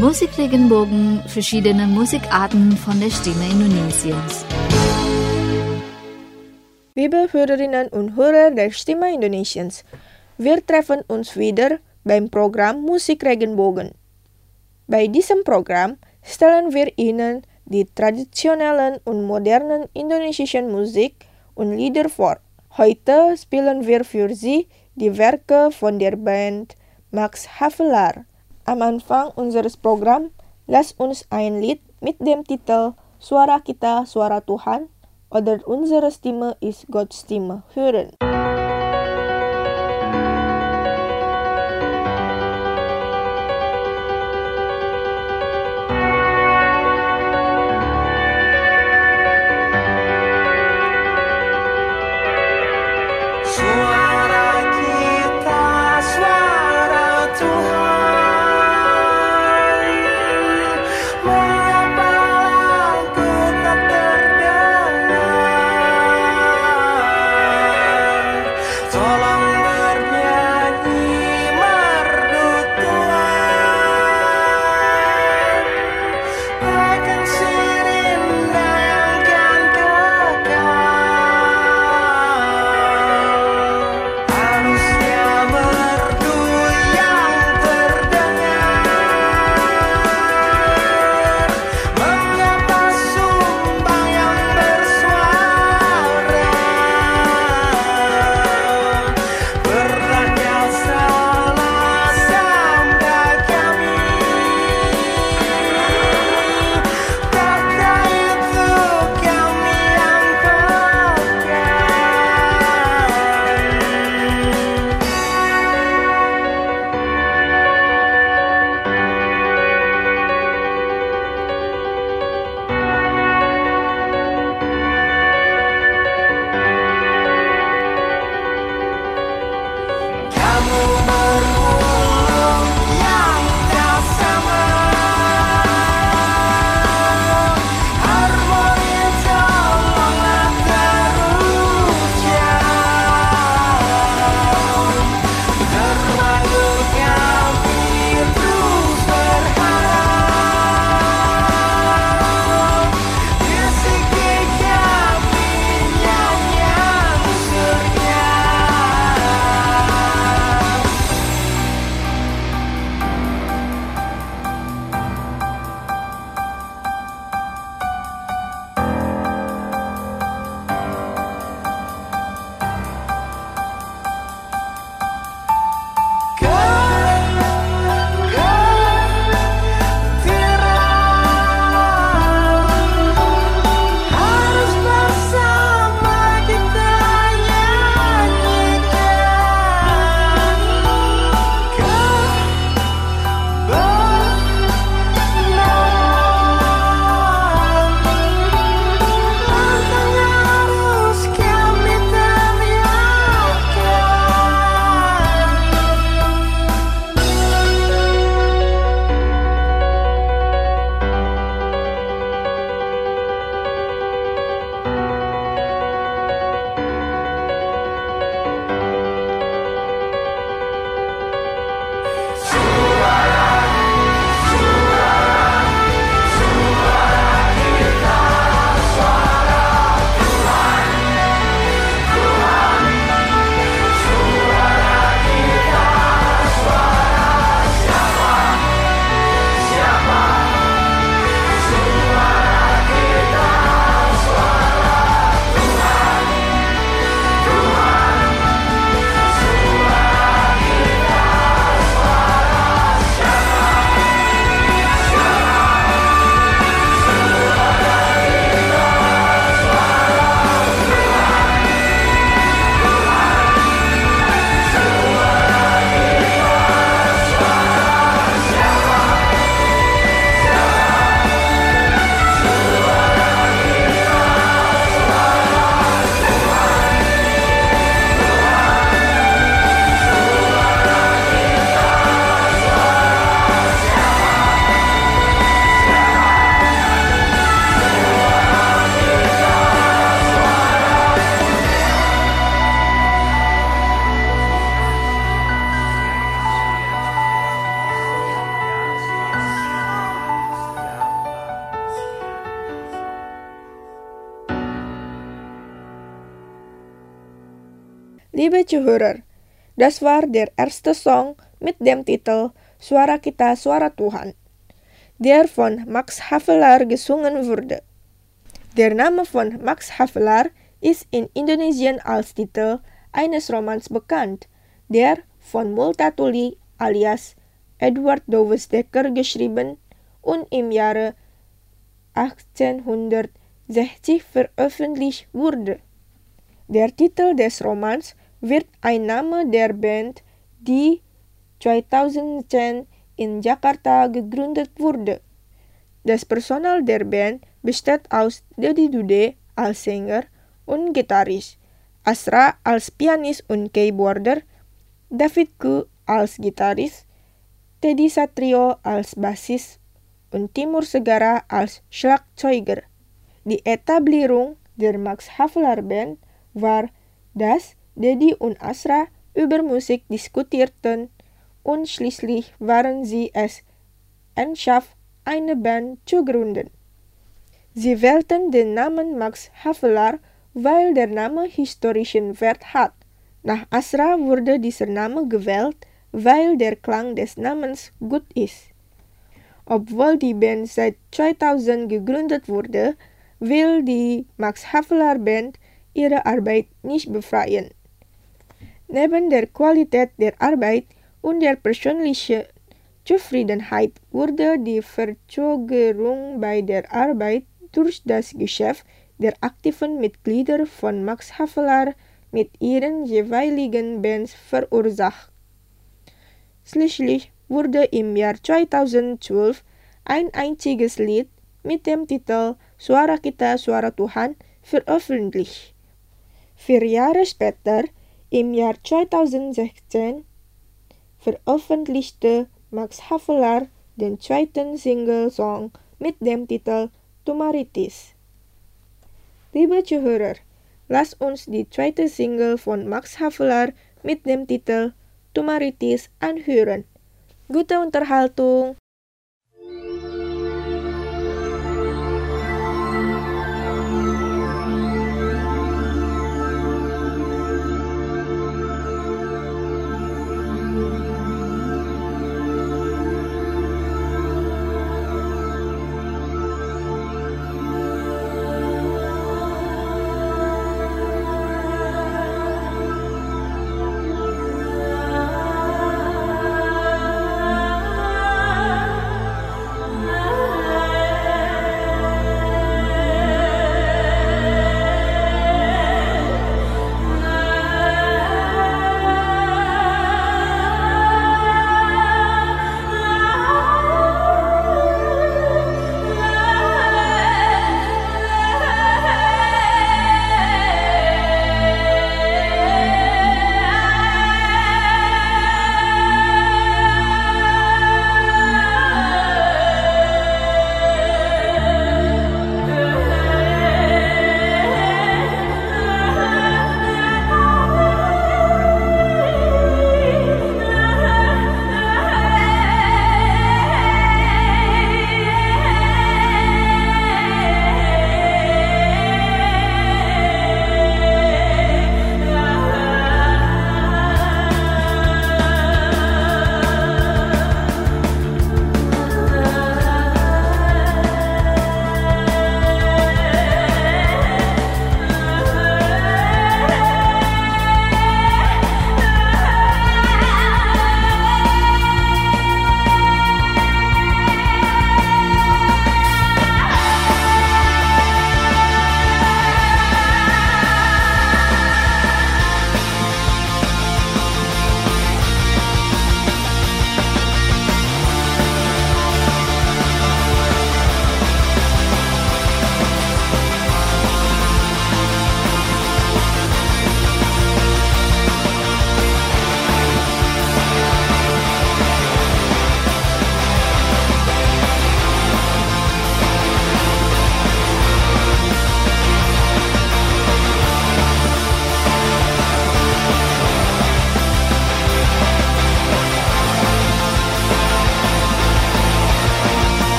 Musikregenbogen, verschiedene Musikarten von der Stimme Indonesiens. Liebe Hörerinnen und Hörer der Stimme Indonesiens, wir treffen uns wieder beim Programm Musikregenbogen. Bei diesem Programm stellen wir Ihnen die traditionellen und modernen indonesischen Musik und Lieder vor. Heute spielen wir für Sie die Werke von der Band Max Havelaar. Am Anfang unseres Programms lasst uns ein Lied mit dem Titel Suara Kita, Suara Tuhan oder Unsere Stimme ist Gottes Stimme hören. Liebe Zuhörer, das war der erste Song mit dem Titel Suara Kita, Suara Tuhan, der von Max Havelaar gesungen wurde. Der Name von Max Havelaar ist in Indonesien als Titel eines Romans bekannt, der von Multatuli alias Edward Douwes Dekker geschrieben und im Jahre 1860 veröffentlicht wurde. Der Titel des Romans wird ein Name der Band, die 2010 in Jakarta gegründet wurde. Das Personal der Band besteht aus Deddy Dude als Sänger und Gitarrist, Asra als Pianis und Keyboarder, David Ku als Gitarrist, Teddy Satrio als Bassist und Timur Segara als Schlagzeuger. Die Etablierung der Max Havelaar Band war, dass Deddy und Asra über Musik diskutierten und schließlich waren sie es entschieden, eine Band zu gründen. Sie wählten den Namen Max Havelaar, weil der Name historischen Wert hat. Nach Asra wurde dieser Name gewählt, weil der Klang des Namens gut ist. Obwohl die Band seit 2000 gegründet wurde, will die Max Havelaar Band ihre Arbeit nicht befreien. Neben der Qualität der Arbeit und der persönlichen Zufriedenheit wurde die Verzögerung bei der Arbeit durch das Geschäft der aktiven Mitglieder von Max Havelaar mit ihren jeweiligen Bands verursacht. Schließlich wurde im Jahr 2012 ein einziges Lied mit dem Titel Suara Kita, Suara Tuhan veröffentlicht. 4 Jahre später, im Jahr 2016, veröffentlichte Max Havelaar den zweiten Single-Song mit dem Titel Tumaritis. Liebe Zuhörer, lasst uns die zweite Single von Max Havelaar mit dem Titel Tumaritis anhören. Gute Unterhaltung!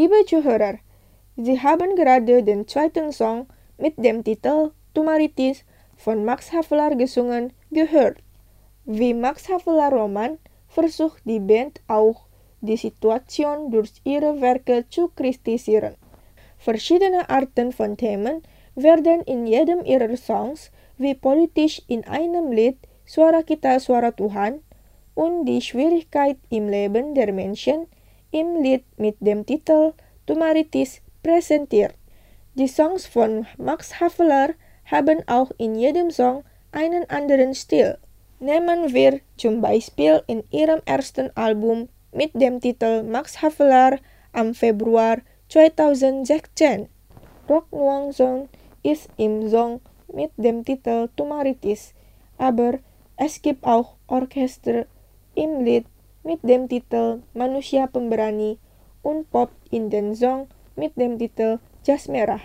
Liebe Zuhörer, Sie haben gerade den zweiten Song mit dem Titel Tumaritis von Max Havelaar gesungen gehört. Wie Max Havelaar Roman versucht die Band auch, die Situation durch ihre Werke zu kritisieren. Verschiedene Arten von Themen werden in jedem ihrer Songs, wie politisch in einem Lied Suara Kita Suara Tuhan und die Schwierigkeit im Leben der Menschen im Lied mit dem Titel Tumaritis präsentiert. Die Songs von Max Havelaar haben auch in jedem Song einen anderen Stil. Nehmen wir zum Beispiel in ihrem ersten Album mit dem Titel Max Havelaar am Februar 2016. Rock Nuang Song ist im Song mit dem Titel Tumaritis, aber es gibt auch Orchester im Lied mit dem Titel Manusia Pemberani und Pop in den Song mit dem Titel Jas Merah.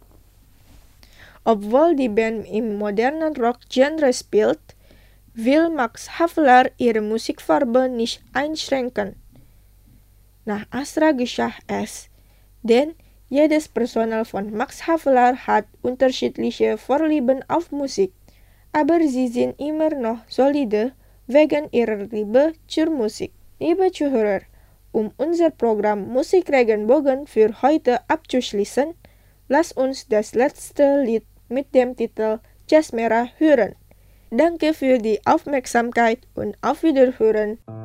Obwohl die Band im modernen Rock-Genre spielt, will Max Havelaar ihre Musikfarbe nicht einschränken. Nach Astra geschah es, denn jedes Personal von Max Havelaar hat unterschiedliche Vorlieben auf Musik, aber sie sind immer noch solide wegen ihrer Liebe zur Musik. Liebe Zuhörer, unser Programm Musik Regenbogen für heute abzuschließen, lasst uns das letzte Lied mit dem Titel Jas Merah hören. Danke für die Aufmerksamkeit und auf Wiederhören.